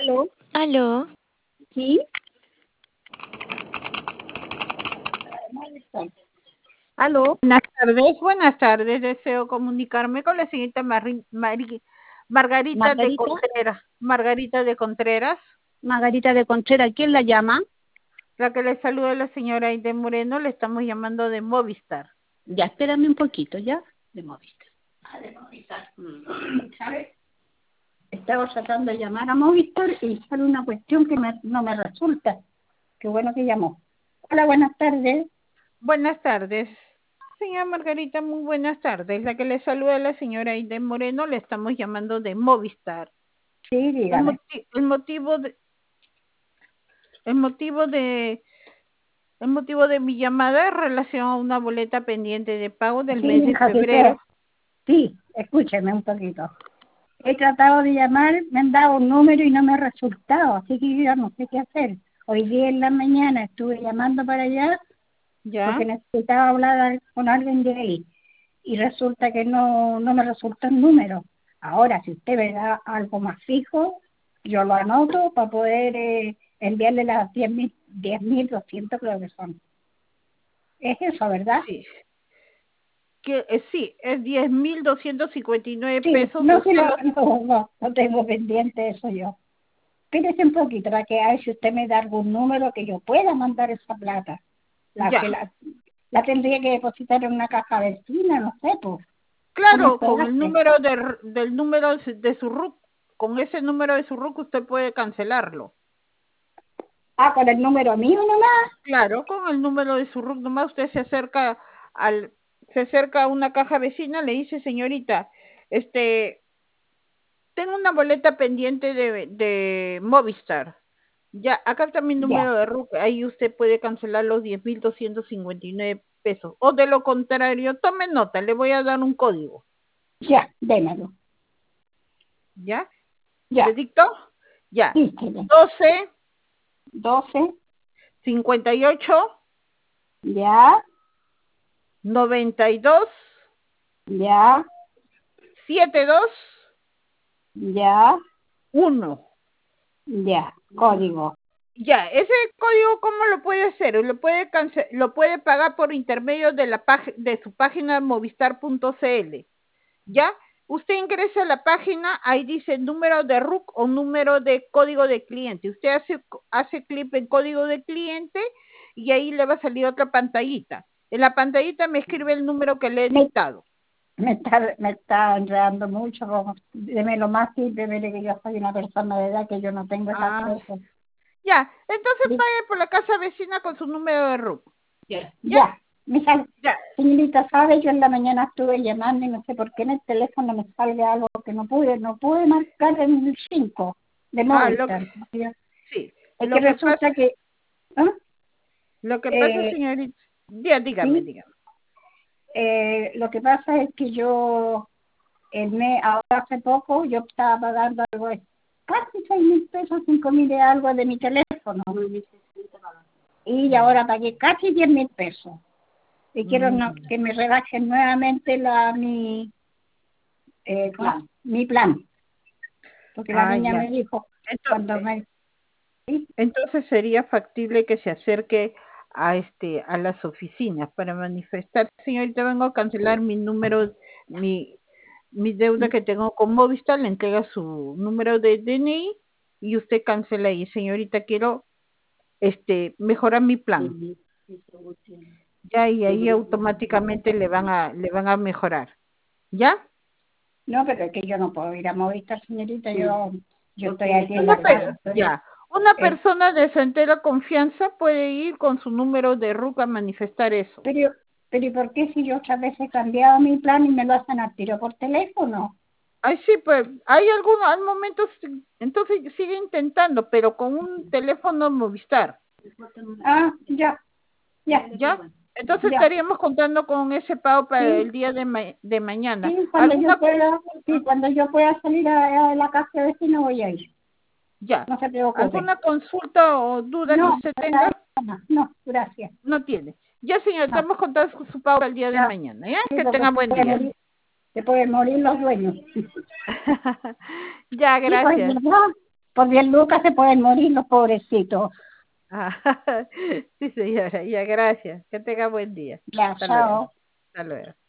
¿Aló? ¿Aló? ¿Sí? ¿Aló? Buenas tardes. Deseo comunicarme con la señorita Margarita de ¿Margarita? Contreras. Margarita de Contreras. Margarita de Contreras, ¿quién la llama? La que le saluda la señora Aide Moreno, le estamos llamando de Movistar. Ya, espérame un poquito, ¿ya? De Movistar. De Movistar. ¿Sabes? Estaba tratando de llamar a Movistar y sale una cuestión que no me resulta. Qué bueno que llamó. Hola, buenas tardes. Buenas tardes. Señora Margarita, muy buenas tardes. La que le saluda la señora Aide Moreno, le estamos llamando de Movistar. Sí, dígame. El motivo de mi llamada es relación a una boleta pendiente de pago del mes de hija, febrero. Sí, escúcheme un poquito. He tratado de llamar, me han dado un número y no me ha resultado, así que yo ya no sé qué hacer. Hoy día en la mañana estuve llamando para allá ¿Ya? porque necesitaba hablar con alguien de ahí y resulta que no me resulta el número. Ahora, si usted me da algo más fijo, yo lo anoto para poder enviarle las 10.200 creo que son. Es eso, ¿verdad? Sí. Sí, es 10.259 Sí, pesos. no, no tengo pendiente eso yo. Espérese un poquito para que a ver si usted me da algún número que yo pueda mandar esa plata. Ya. La tendría que depositar en una caja vecina, no sé, pues. Claro, ¿Cómo con se el hace? número del número de su RUC, con ese número de su RUC usted puede cancelarlo. Ah, con el número mío nomás. Claro, con el número de su RUC nomás usted se acerca a una caja vecina, le dice, señorita, tengo una boleta pendiente de Movistar. Ya, acá está mi número de RUC, ahí usted puede cancelar los 10.259 pesos. O de lo contrario, tome nota, le voy a dar un código. Ya, démelo. ¿Ya? Ya. ¿Le dicto? Ya. Sí, 12. 58, Ya. 92, Ya. 72, Ya. 1. Ya. Código. Ya, ese código, ¿cómo lo puede hacer? Lo puede pagar por intermedio de su página movistar.cl. ¿Ya? Usted ingresa a la página, ahí dice número de RUC o número de código de cliente. Usted hace clic en código de cliente y ahí le va a salir otra pantallita. En la pantallita me escribe el número que le he dictado. Me está enredando mucho. Deme lo más simple, mire que yo soy una persona de edad que yo no tengo esas cosas. Ya, entonces pague por la casa vecina con su número de RUC. Ya. Ya. Señorita, sabe, yo en la mañana estuve llamando y no sé por qué en el teléfono me sale algo que no pude marcar en el 5 de Movistar. Sí. Es que resulta que... ¿ah? Lo que pasa, señorita... Dígame. Lo que pasa es que yo, ahora hace poco, yo estaba pagando algo de casi 6.000 pesos, 5.000 de algo de mi teléfono. Y ahora pagué casi 10.000 pesos. Y quiero que me rebajen nuevamente mi plan. Porque la niña me dijo, entonces sería factible que se acerque a las oficinas para manifestar, señorita, vengo a cancelar mi número, mi deuda que tengo con Movistar, le entrega su número de DNI y usted cancela ahí, señorita, quiero mejorar mi plan. Ya, y ahí automáticamente le van a mejorar. ¿Ya? No, pero es que yo no puedo ir a Movistar, señorita, yo estoy aquí en la casa. Ya. Una persona de su entera confianza puede ir con su número de RUC a manifestar eso. Pero ¿y por qué si yo otras veces he cambiado mi plan y me lo hacen al tiro por teléfono? Ay, sí, pues hay momentos, entonces sigue intentando, pero con un teléfono Movistar. Ah, ya. ¿Ya? Entonces estaríamos contando con ese pago para el día de mañana. Sí, cuando yo pueda salir a la casa de vecino voy a ir. Ya. No se preocupe. ¿Alguna consulta o duda que usted tenga? No, gracias. No tiene. Ya, señor, estamos contando con su pago para el día de mañana. ¿Ya? Que tenga buen día. Se pueden morir los dueños. Ya, gracias. Sí, pues, por 10 lucas se pueden morir los pobrecitos. Ah, sí, señora, ya, gracias. Que tenga buen día. Ya, Hasta luego. chao. Hasta luego.